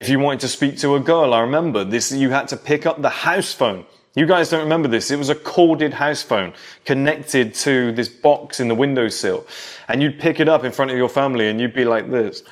If you wanted to speak to a girl, I remember this, you had to pick up the house phone. You guys don't remember this. It was a corded house phone connected to this box in the windowsill. And you'd pick it up in front of your family and you'd be like this.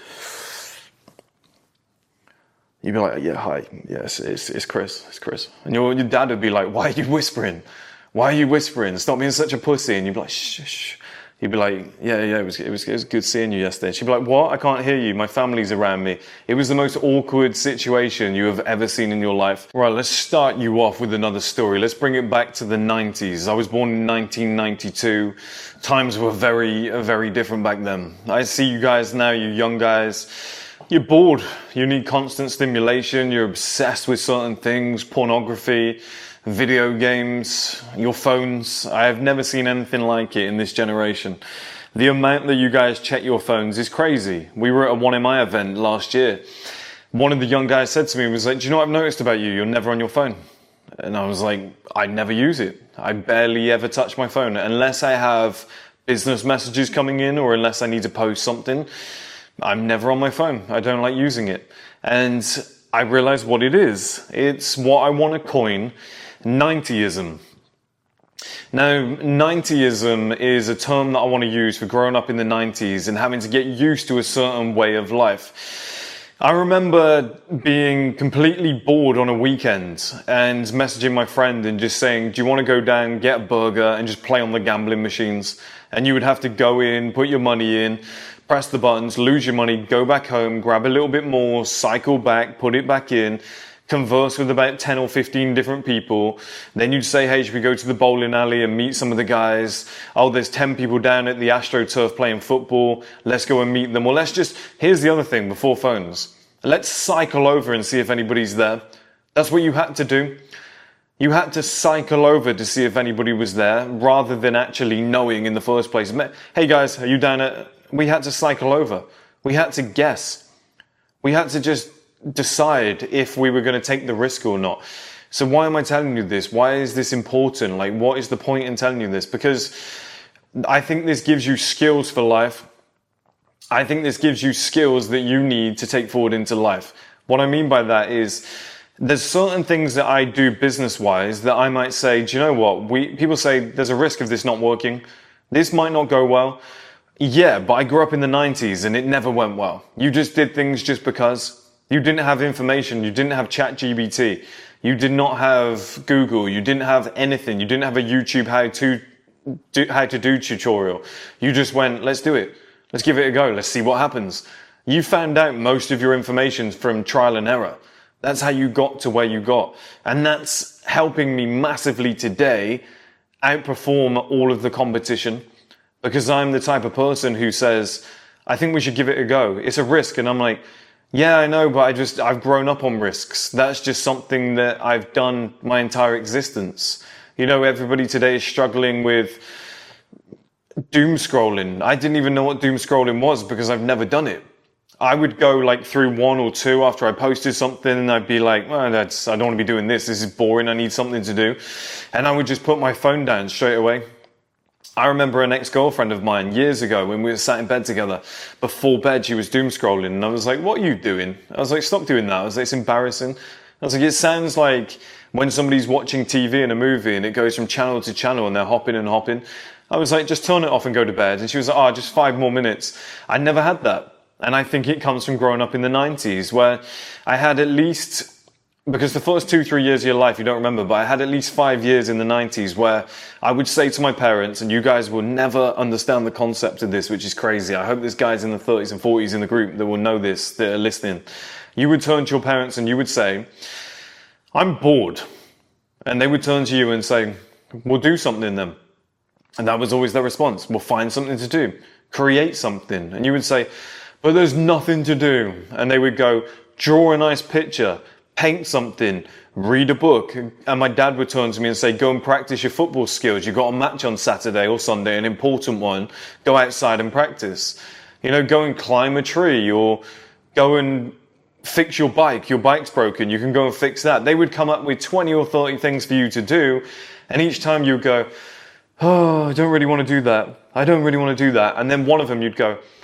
You'd be like, yeah, hi. Yes, it's Chris. It's Chris. And your dad would be like, why are you whispering? Why are you whispering? Stop being such a pussy. And you'd be like, shh, shh. You'd be like, yeah, it was good seeing you yesterday. She'd be like, what? I can't hear you. My family's around me. It was the most awkward situation you have ever seen in your life. Right, let's start you off with another story. Let's bring it back to the 90s. I was born in 1992. Times were very, very different back then. I see you guys now, you young guys. You're bored. You need constant stimulation. You're obsessed with certain things, pornography, video games, your phones. I have never seen anything like it in this generation. The amount that you guys check your phones is crazy. We were at a 1MI event last year. One of the young guys said to me, was like, do you know what I've noticed about you? You're never on your phone. And I was like, I never use it. I barely ever touch my phone unless I have business messages coming in or unless I need to post something. I'm never on my phone. I don't like using it. And I realized what it is. It's what I want to coin 90ism. Now, 90ism is a term that I want to use for growing up in the 90s and having to get used to a certain way of life. I remember being completely bored on a weekend and messaging my friend and just saying, do you want to go down, get a burger and just play on the gambling machines? And you would have to go in, put your money in, press the buttons, lose your money, go back home, grab a little bit more, cycle back, put it back in, converse with about 10 or 15 different people. Then you'd say, hey, should we go to the bowling alley and meet some of the guys? Oh, there's 10 people down at the AstroTurf playing football. Let's go and meet them. Or here's the other thing before phones. Let's cycle over and see if anybody's there. That's what you had to do. You had to cycle over to see if anybody was there rather than actually knowing in the first place. Hey guys, are you down at... We had to cycle over. We had to guess. We had to just decide if we were going to take the risk or not. So why am I telling you this? Why is this important? Like, what is the point in telling you this? Because I think this gives you skills for life. I think this gives you skills that you need to take forward into life. What I mean by that is there's certain things that I do business-wise that I might say, do you know what? People say there's a risk of this not working. This might not go well. Yeah, but I grew up in the 90s and it never went well. You just did things just because. You didn't have information. You didn't have ChatGPT. You did not have Google. You didn't have anything. You didn't have a YouTube how to do tutorial. You just went, let's do it. Let's give it a go. Let's see what happens. You found out most of your information from trial and error. That's how you got to where you got. And that's helping me massively today outperform all of the competition. Because I'm the type of person who says, I think we should give it a go. It's a risk. And I'm like, yeah, I know, but I've grown up on risks. That's just something that I've done my entire existence. You know, everybody today is struggling with doom scrolling. I didn't even know what doom scrolling was because I've never done it. I would go like through one or two after I posted something and I'd be like, well, I don't want to be doing this. This is boring. I need something to do. And I would just put my phone down straight away. I remember an ex-girlfriend of mine years ago when we were sat in bed together. Before bed, she was doom scrolling. And I was like, what are you doing? I was like, stop doing that. I was like, it's embarrassing. I was like, it sounds like when somebody's watching TV in a movie and it goes from channel to channel and they're hopping and hopping. I was like, just turn it off and go to bed. And she was like, oh, just 5 more minutes. I never had that. And I think it comes from growing up in the 90s where I had at least... Because the first 2-3 years of your life, you don't remember, but I had at least 5 years in the 90s where I would say to my parents, and you guys will never understand the concept of this, which is crazy. I hope there's guys in the 30s and 40s in the group that will know this, that are listening. You would turn to your parents and you would say, I'm bored. And they would turn to you and say, we'll do something then. And that was always their response. We'll find something to do. Create something. And you would say, but there's nothing to do. And they would go, draw a nice picture. Paint something, read a book. And my dad would turn to me and say, go and practice your football skills. You've got a match on Saturday or Sunday, an important one. Go outside and practice. You know, go and climb a tree or go and fix your bike. Your bike's broken. You can go and fix that. They would come up with 20 or 30 things for you to do. And each time you would go, oh, I don't really want to do that. I don't really want to do that. And then one of them you'd go,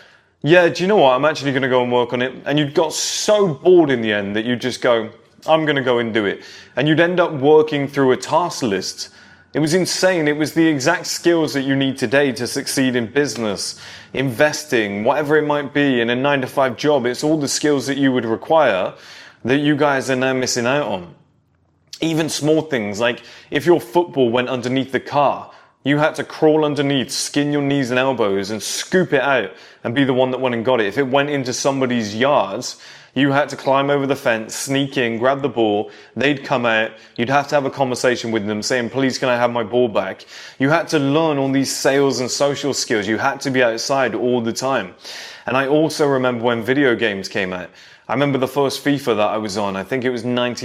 yeah, do you know what? I'm actually going to go and work on it. And you'd got so bored in the end that you'd just go, I'm going to go and do it. And you'd end up working through a task list. It was insane. It was the exact skills that you need today to succeed in business, investing, whatever it might be, in a 9-to-5 job. It's all the skills that you would require that you guys are now missing out on. Even small things, like if your football went underneath the car, you had to crawl underneath, skin your knees and elbows and scoop it out and be the one that went and got it. If it went into somebody's yards, you had to climb over the fence, sneak in, grab the ball. They'd come out. You'd have to have a conversation with them saying, please, can I have my ball back? You had to learn all these sales and social skills. You had to be outside all the time. And I also remember when video games came out. I remember the first FIFA that I was on. I think it was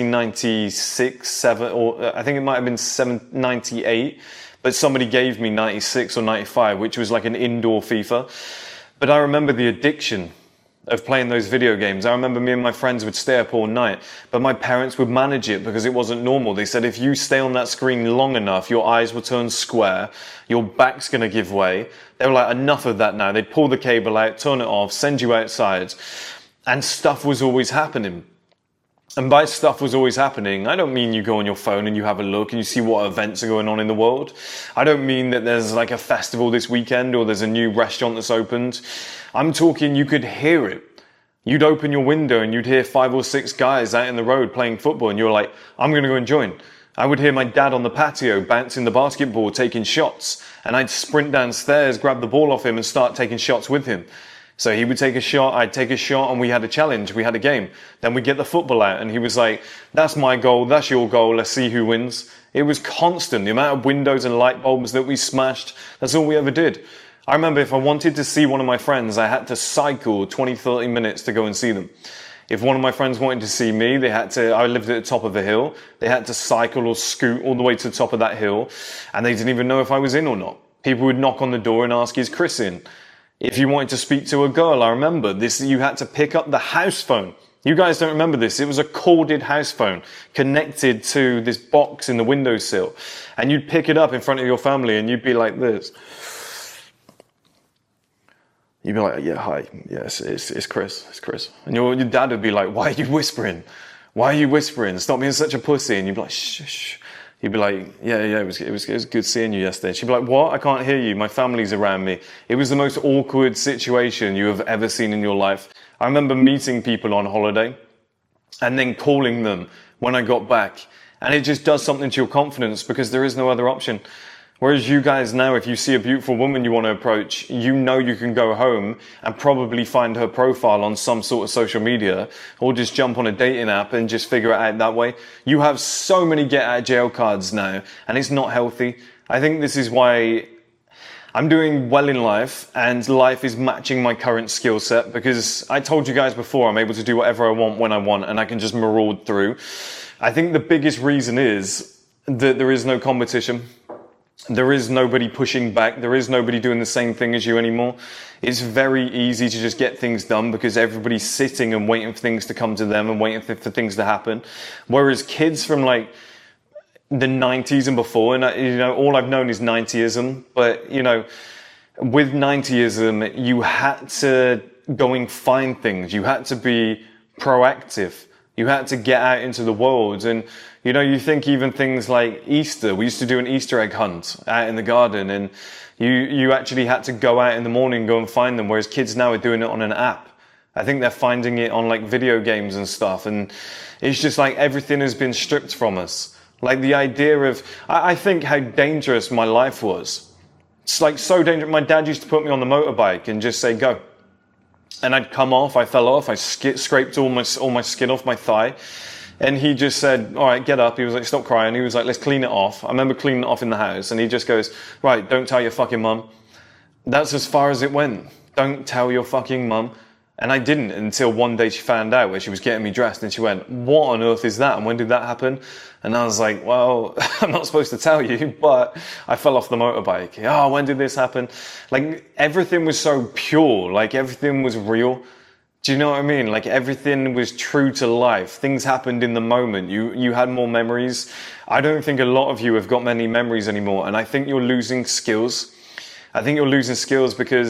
1996, 7, or I think it might have been 98. But somebody gave me 96 or 95, which was like an indoor FIFA. But I remember the addiction of playing those video games. I remember me and my friends would stay up all night, but my parents would manage it because it wasn't normal. They said, if you stay on that screen long enough, your eyes will turn square, your back's going to give way. They were like, enough of that now. They'd pull the cable out, turn it off, send you outside. And stuff was always happening. And by stuff was always happening, I don't mean you go on your phone and you have a look and you see what events are going on in the world. I don't mean that there's like a festival this weekend or there's a new restaurant that's opened. I'm talking you could hear it. You'd open your window and you'd hear 5 or 6 guys out in the road playing football and you're like, I'm going to go and join. I would hear my dad on the patio bouncing the basketball, taking shots, and I'd sprint downstairs, grab the ball off him and start taking shots with him. So he would take a shot, I'd take a shot, and we had a challenge, we had a game. Then we'd get the football out, and he was like, that's my goal, that's your goal, let's see who wins. It was constant, the amount of windows and light bulbs that we smashed, that's all we ever did. I remember if I wanted to see one of my friends, I had to cycle 20, 30 minutes to go and see them. If one of my friends wanted to see me, I lived at the top of a hill, they had to cycle or scoot all the way to the top of that hill, and they didn't even know if I was in or not. People would knock on the door and ask, is Chris in? If you wanted to speak to a girl, I remember this, you had to pick up the house phone. You guys don't remember this. It was a corded house phone connected to this box in the windowsill. And you'd pick it up in front of your family and you'd be like this. You'd be like, yeah, hi. Yes, it's Chris. It's Chris. And your dad would be like, why are you whispering? Why are you whispering? Stop being such a pussy. And you'd be like, shh, shh. You'd be like, yeah, it was good seeing you yesterday. She'd be like, what? I can't hear you. My family's around me. It was the most awkward situation you have ever seen in your life. I remember meeting people on holiday and then calling them when I got back. And it just does something to your confidence because there is no other option. Whereas you guys now, if you see a beautiful woman you want to approach, you know you can go home and probably find her profile on some sort of social media or just jump on a dating app and just figure it out that way. You have so many get out of jail cards now and it's not healthy. I think this is why I'm doing well in life and life is matching my current skill set because I told you guys before I'm able to do whatever I want when I want and I can just maraud through. I think the biggest reason is that there is no competition. There is nobody pushing back. There is nobody doing the same thing as you anymore. It's very easy to just get things done because everybody's sitting and waiting for things to come to them and waiting for things to happen. Whereas kids from like the 90s and before, and all I've known is 90ism, but with 90ism, you had to go and find things. You had to be proactive. You had to get out into the world. And, you think even things like Easter, we used to do an Easter egg hunt out in the garden and you actually had to go out in the morning and go and find them. Whereas kids now are doing it on an app. I think they're finding it on like video games and stuff. And it's just like everything has been stripped from us. Like the idea of, I think how dangerous my life was. It's like so dangerous. My dad used to put me on the motorbike and just say, go. And I'd come off, I fell off, I scraped all my skin off my thigh. And he just said, all right, get up. He was like, stop crying. He was like, let's clean it off. I remember cleaning it off in the house. And he just goes, right, don't tell your fucking mum. That's as far as it went. Don't tell your fucking mum. And I didn't until one day she found out where she was getting me dressed and she went, what on earth is that? And when did that happen? And I was like, well, I'm not supposed to tell you, but I fell off the motorbike. Oh, when did this happen? Like everything was so pure, like everything was real. Do you know what I mean? Like everything was true to life. Things happened in the moment. You had more memories. I don't think a lot of you have got many memories anymore. And I think you're losing skills. I think you're losing skills because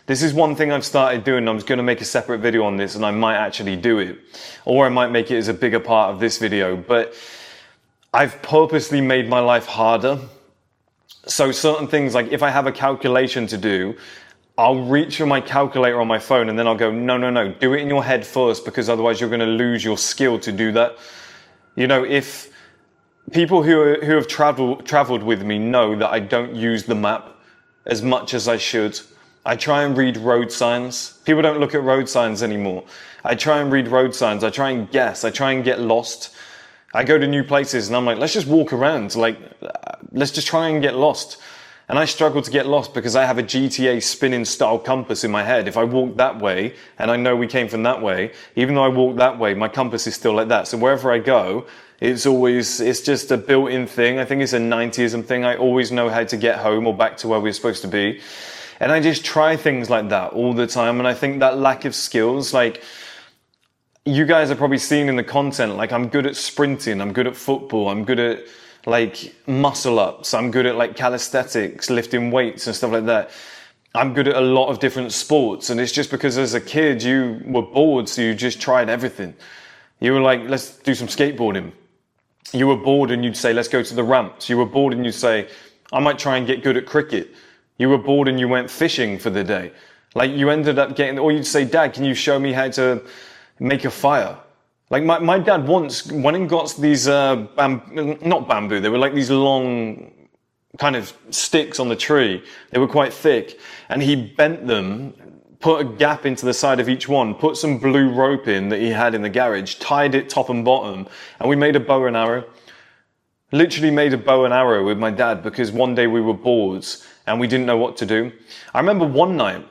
This is one thing I've started doing. I was going to make a separate video on this, and I might actually do it. Or I might make it as a bigger part of this video. But I've purposely made my life harder. So certain things, like if I have a calculation to do, I'll reach for my calculator on my phone and then I'll go, no, do it in your head first, because otherwise you're going to lose your skill to do that. You know, if people who have traveled with me know that I don't use the map as much as I should. I try and read road signs. People don't look at road signs anymore. I try and read road signs. I try and guess. I try and get lost. I go to new places and I'm like, let's just walk around. Like, let's just try and get lost. And I struggle to get lost because I have a GTA spinning style compass in my head. If I walk that way, and I know we came from that way, even though I walk that way, my compass is still like that. So wherever I go, it's just a built-in thing. I think it's a 90ism thing. I always know how to get home or back to where we're supposed to be. And I just try things like that all the time. And I think that lack of skills, like, you guys have probably seen in the content, like, I'm good at sprinting, I'm good at football, I'm good at, like, muscle ups, I'm good at, like, calisthenics, lifting weights and stuff like that. I'm good at a lot of different sports, and it's just because as a kid you were bored, so you just tried everything. You were like, let's do some skateboarding. You were bored and you'd say, let's go to the ramps. You were bored and you'd say, I might try and get good at cricket. You were bored and you went fishing for the day. Like, you ended up getting, or you'd say, Dad, can you show me how to make a fire? Like, my dad once went and got these, not bamboo, they were like these long kind of sticks on the tree. They were quite thick. And he bent them, put a gap into the side of each one, put some blue rope in that he had in the garage, tied it top and bottom, and we made a bow and arrow. Literally made a bow and arrow with my dad because one day we were bored and we didn't know what to do. I remember one night,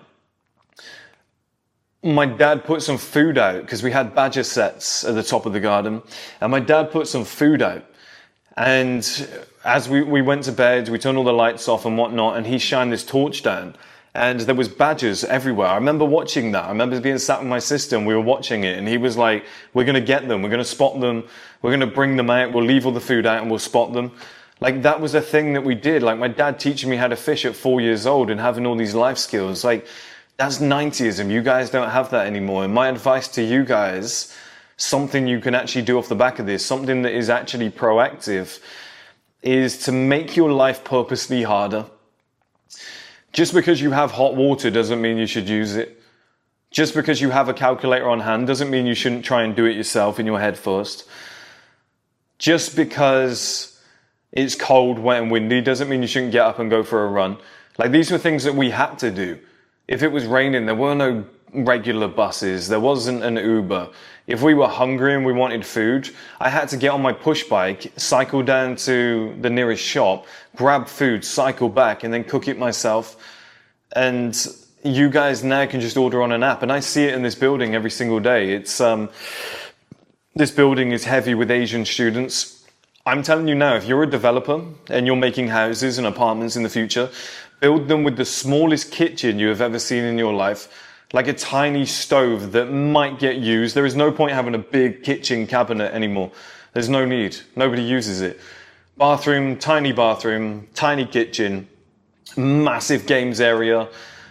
my dad put some food out because we had badger sets at the top of the garden, and my dad put some food out. And as we went to bed, we turned all the lights off and whatnot, and he shined this torch down, and there was badgers everywhere. I remember watching that. I remember being sat with my sister and we were watching it, and he was like, we're going to get them, we're going to spot them, we're going to bring them out, we'll leave all the food out and we'll spot them. Like, that was a thing that we did. Like, my dad teaching me how to fish at 4 years old and having all these life skills. Like, that's 90ism. You guys don't have that anymore. And my advice to you guys, something you can actually do off the back of this, something that is actually proactive, is to make your life purposely harder. Just because you have hot water doesn't mean you should use it. Just because you have a calculator on hand doesn't mean you shouldn't try and do it yourself in your head first. Just because it's cold, wet and windy doesn't mean you shouldn't get up and go for a run. Like, these were things that we had to do. If it was raining, there were no regular buses. There wasn't an Uber. If we were hungry and we wanted food, I had to get on my push bike, cycle down to the nearest shop, grab food, cycle back, and then cook it myself. And you guys now can just order on an app. And I see it in this building every single day. It's this building is heavy with Asian students. I'm telling you now, if you're a developer and you're making houses and apartments in the future, build them with the smallest kitchen you have ever seen in your life, like a tiny stove that might get used. There is no point having a big kitchen cabinet anymore. There's no need. Nobody uses it. Bathroom, tiny kitchen, massive games area,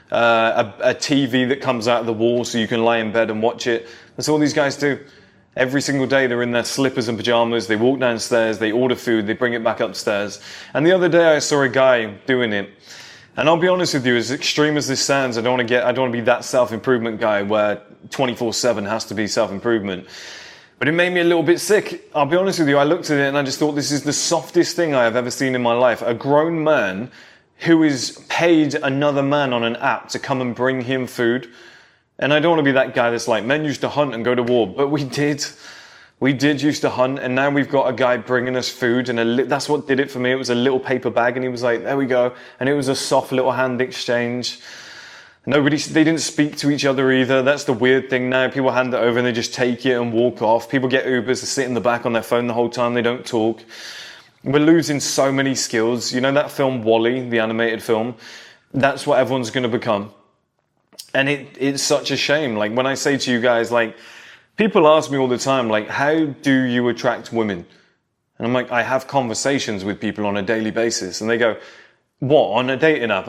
a TV that comes out of the wall so you can lie in bed and watch it. That's all these guys do. Every single day they're in their slippers and pajamas, they walk downstairs, they order food, they bring it back upstairs. And the other day I saw a guy doing it. And I'll be honest with you, as extreme as this sounds, I don't want to be that self-improvement guy where 24/7 has to be self-improvement. But it made me a little bit sick. I'll be honest with you, I looked at it and I just thought, this is the softest thing I have ever seen in my life. A grown man who is paid another man on an app to come and bring him food. And I don't want to be that guy that's like, men used to hunt and go to war, but we did. We did used to hunt, and now we've got a guy bringing us food, and that's what did it for me. It was a little paper bag, and he was like, there we go. And it was a soft little hand exchange. They didn't speak to each other either. That's the weird thing now. People hand it over and they just take it and walk off. People get Ubers to sit in the back on their phone the whole time. They don't talk. We're losing so many skills. You know that film WALL-E, the animated film? That's what everyone's going to become. And it's such a shame. Like, when I say to you guys, like, people ask me all the time, like, how do you attract women? And I'm like, I have conversations with people on a daily basis. And they go, what, on a dating app? I'm like,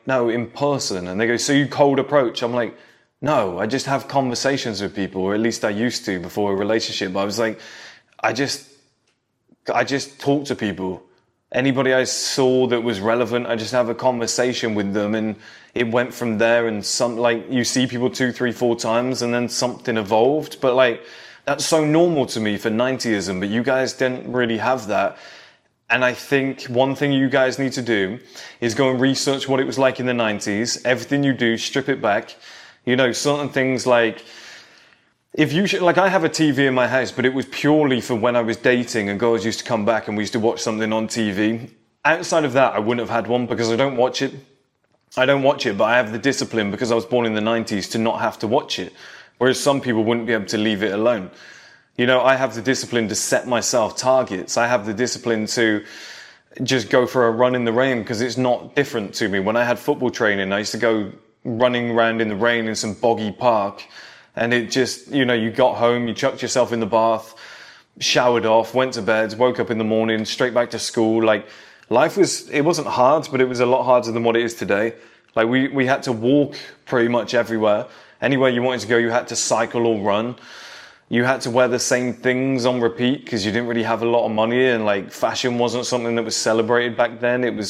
no, in person. And they go, so you cold approach? I'm like, no, I just have conversations with people, or at least I used to before a relationship. I was like, I just talk to people. Anybody I saw that was relevant, I just have a conversation with them, and it went from there. And you see people 2, 3, 4 times, and then something evolved. But like, that's so normal to me for 90ism, but you guys didn't really have that. And I think one thing you guys need to do is go and research what it was like in the 90s. Everything you do, strip it back. You know, certain things like, I have a TV in my house, but it was purely for when I was dating and girls used to come back and we used to watch something on TV. Outside of that, I wouldn't have had one because I don't watch it. I don't watch it, but I have the discipline because I was born in the 90s to not have to watch it. Whereas some people wouldn't be able to leave it alone. You know, I have the discipline to set myself targets. I have the discipline to just go for a run in the rain because it's not different to me. When I had football training, I used to go running around in the rain in some boggy park. And it just, you know, you got home, you chucked yourself in the bath, showered off, went to bed, woke up in the morning, straight back to school. Like, it wasn't hard, but it was a lot harder than what it is today. Like, we had to walk pretty much everywhere. Anywhere you wanted to go, you had to cycle or run. You had to wear the same things on repeat because you didn't really have a lot of money, and like, fashion wasn't something that was celebrated back then. It was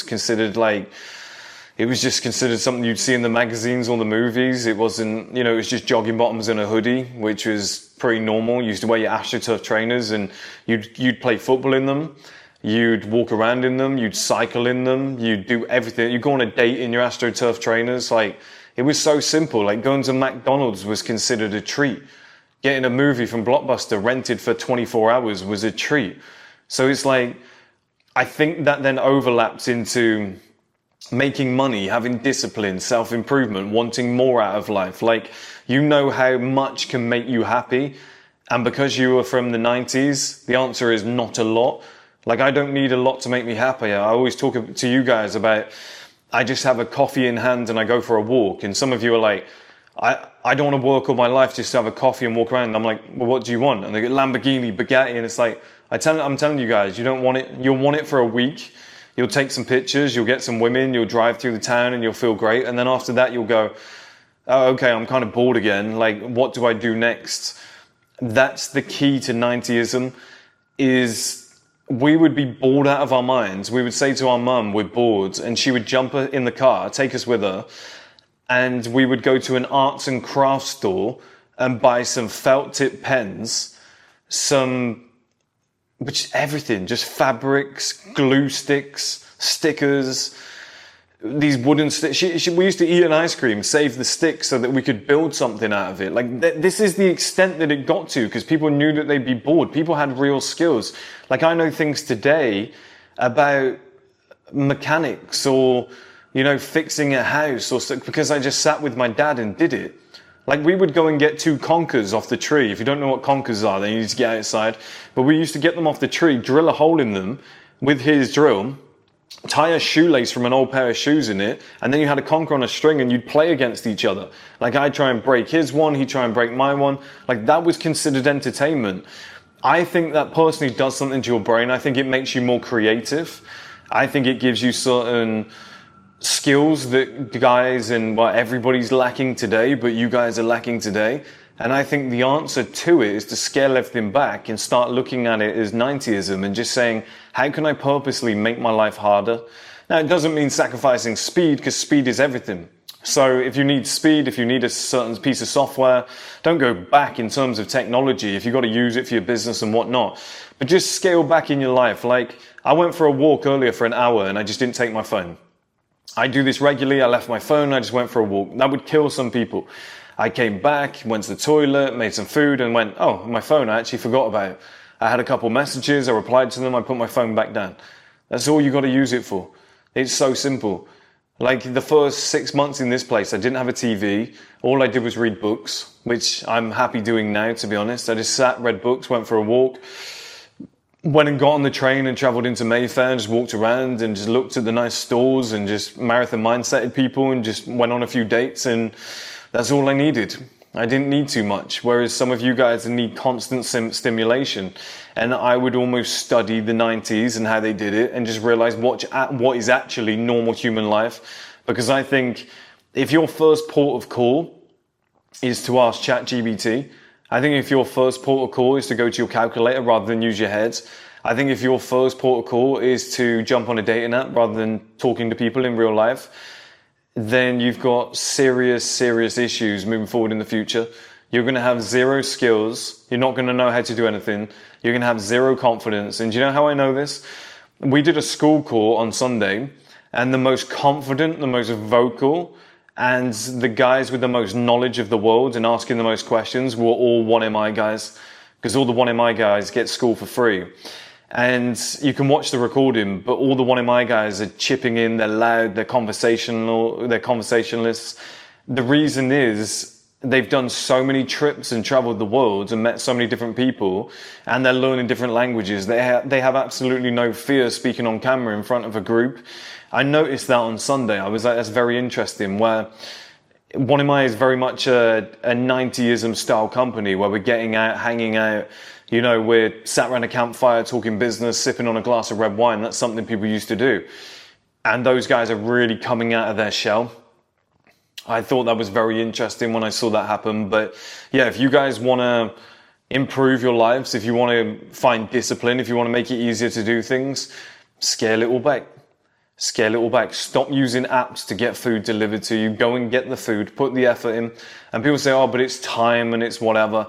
just considered something you'd see in the magazines or the movies. It wasn't, you know, it was just jogging bottoms and a hoodie, which was pretty normal. You used to wear your AstroTurf trainers and you'd play football in them. You'd walk around in them. You'd cycle in them. You'd do everything. You'd go on a date in your AstroTurf trainers. Like, it was so simple. Like, going to McDonald's was considered a treat. Getting a movie from Blockbuster rented for 24 hours was a treat. So it's like, I think that then overlaps into making money, having discipline, self-improvement, wanting more out of life. Like, you know how much can make you happy. And because you were from the 90s, the answer is not a lot. Like, I don't need a lot to make me happy. I always talk to you guys about, I just have a coffee in hand and I go for a walk. And some of you are like, I don't want to work all my life just to have a coffee and walk around. And I'm like, well, what do you want? And they get Lamborghini, Bugatti. And it's like, I'm telling you guys, you don't want it. You'll want it for a week. You'll take some pictures, you'll get some women, you'll drive through the town and you'll feel great. And then after that, you'll go, oh, okay, I'm kind of bored again. Like, what do I do next? That's the key to 90ism, is we would be bored out of our minds. We would say to our mum, we're bored, and she would jump in the car, take us with her, and we would go to an arts and crafts store and buy some felt tip pens, everything, just fabrics, glue sticks, stickers, these wooden sticks. We used to eat an ice cream, save the sticks so that we could build something out of it. Like, this is the extent that it got to, because people knew that they'd be bored. People had real skills. Like, I know things today about mechanics or, you know, fixing a house because I just sat with my dad and did it. Like, we would go and get 2 conkers off the tree. If you don't know what conkers are, then you need to get outside. But we used to get them off the tree, drill a hole in them with his drill, tie a shoelace from an old pair of shoes in it, and then you had a conker on a string and you'd play against each other. Like, I'd try and break his one, he'd try and break my one. Like, that was considered entertainment. I think that personally does something to your brain. I think it makes you more creative. I think it gives you certain skills that guys and everybody's lacking today, but you guys are lacking today. And I think the answer to it is to scale everything back and start looking at it as 90ism and just saying, how can I purposely make my life harder? Now, it doesn't mean sacrificing speed, because speed is everything. So if you need speed, if you need a certain piece of software, don't go back in terms of technology if you've got to use it for your business and whatnot. But just scale back in your life. Like, I went for a walk earlier for an hour and I just didn't take my phone. I do this regularly. I left my phone. I just went for a walk. That would kill some people. I came back, went to the toilet, made some food, and went, oh, my phone, I actually forgot about it. I had a couple messages. I replied to them. I put my phone back down. That's all you got to use it for. It's so simple. Like, the first 6 months in this place, I didn't have a TV. All I did was read books, which I'm happy doing now, to be honest. I just sat, read books, went for a walk. Went and got on the train and travelled into Mayfair and just walked around and just looked at the nice stores and just marathon mindseted people and just went on a few dates, and that's all I needed. I didn't need too much, whereas some of you guys need constant stimulation. And I would almost study the 90s and how they did it and just realize what is actually normal human life Because I think if your first port of call is to ask ChatGPT, I think if your first port of call is to go to your calculator rather than use your head, I think if your first port of call is to jump on a dating app rather than talking to people in real life, then you've got serious issues moving forward in the future. You're going to have zero skills. You're not going to know how to do anything. You're going to have zero confidence. And do you know how I know this? We did a school call on Sunday, and the most confident, the most vocal, and the guys with the most knowledge of the world and asking the most questions were all 1MI guys, because all the 1MI guys get school for free. And you can watch the recording, but all the 1MI guys are chipping in, they're loud, they're conversational, they're conversationalists. The reason is they've done so many trips and traveled the world and met so many different people, and they're learning different languages. They have absolutely no fear speaking on camera in front of a group. I noticed that on Sunday. I was like, that's very interesting, where 1MI is very much a 90ism style company where we're getting out, hanging out, you know, we're sat around a campfire talking business, sipping on a glass of red wine. That's something people used to do. And those guys are really coming out of their shell. I thought that was very interesting when I saw that happen. But yeah, if you guys want to improve your lives, if you want to find discipline, if you want to make it easier to do things, scale it all back. Scale it all back. Stop using apps to get food delivered to you. Go and get the food, put the effort in. And people say, oh, but it's time and it's whatever.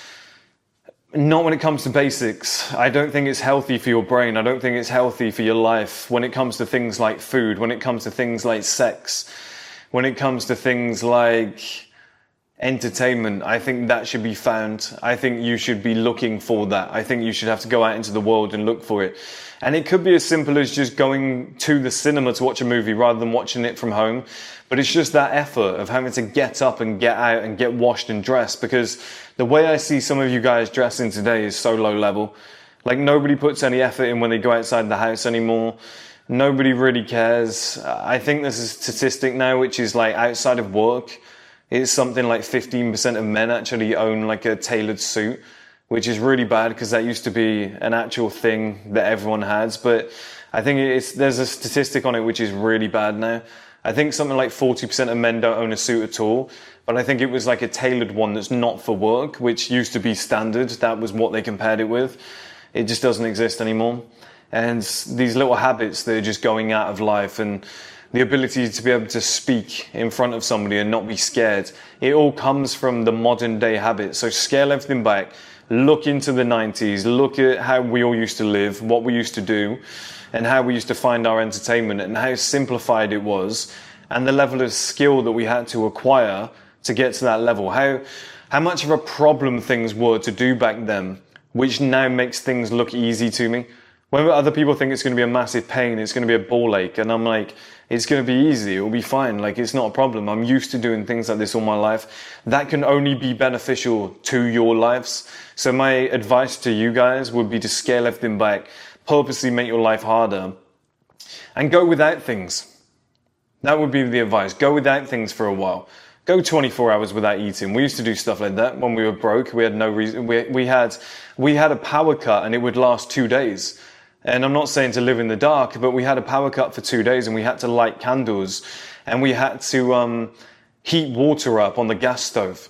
Not when it comes to basics. I don't think it's healthy for your brain. I don't think it's healthy for your life when it comes to things like food, when it comes to things like sex, when it comes to things like entertainment. I think that should be found. I think you should be looking for that. I think you should have to go out into the world and look for it. And it could be as simple as just going to the cinema to watch a movie rather than watching it from home. But it's just that effort of having to get up and get out and get washed and dressed, because the way I see some of you guys dressing today is so low level. Like, nobody puts any effort in when they go outside the house anymore. Nobody really cares. I think there's a statistic now which is like, outside of work, it's something like 15% of men actually own like a tailored suit, which is really bad because that used to be an actual thing that everyone has. But I think there's a statistic on it which is really bad now. I think something like 40% of men don't own a suit at all. But I think it was like a tailored one that's not for work, which used to be standard. That was what they compared it with. It just doesn't exist anymore. And these little habits that are just going out of life, and the ability to be able to speak in front of somebody and not be scared, it all comes from the modern day habits. So scale everything back. Look into the 90s, look at how we all used to live, what we used to do, and how we used to find our entertainment, and how simplified it was, and the level of skill that we had to acquire to get to that level. How much of a problem things were to do back then, which now makes things look easy to me. When other people think it's going to be a massive pain, it's going to be a ball ache, and I'm like, it's going to be easy, it'll be fine, like, it's not a problem. I'm used to doing things like this all my life. That can only be beneficial to your lives. So my advice to you guys would be to scale everything back, purposely make your life harder, and go without things. That would be the advice. Go without things for a while. Go 24 hours without eating. We used to do stuff like that when we were broke. We had no reason. We had a power cut and it would last 2 days. And I'm not saying to live in the dark, but we had a power cut for 2 days and we had to light candles and we had to heat water up on the gas stove.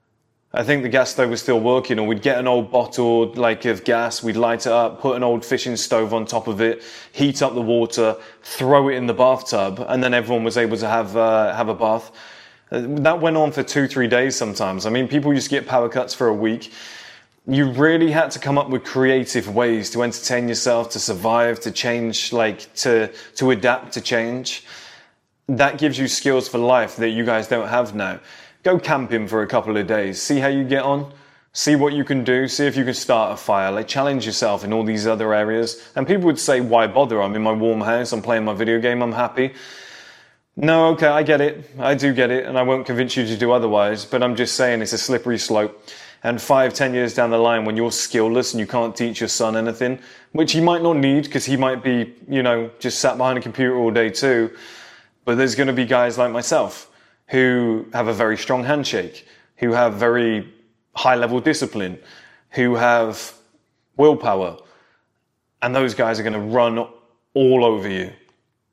I think the gas stove was still working, or we'd get an old bottle like of gas, we'd light it up, put an old fishing stove on top of it, heat up the water, throw it in the bathtub, and then everyone was able to have a bath. That went on for 2-3 days sometimes. I mean, people used to get power cuts for a week. You really had to come up with creative ways to entertain yourself, to survive, to change, like to adapt to change. That gives you skills for life that you guys don't have now. Go camping for a couple of days. See how you get on. See what you can do. See if you can start a fire. Like, challenge yourself in all these other areas. And people would say, why bother? I'm in my warm house. I'm playing my video game. I'm happy. No, okay, I get it. I do get it. And I won't convince you to do otherwise. But I'm just saying it's a slippery slope. And 5-10 years down the line, when you're skillless and you can't teach your son anything, which he might not need because he might be, just sat behind a computer all day too. But there's going to be guys like myself who have a very strong handshake, who have very high-level discipline, who have willpower. And those guys are going to run all over you.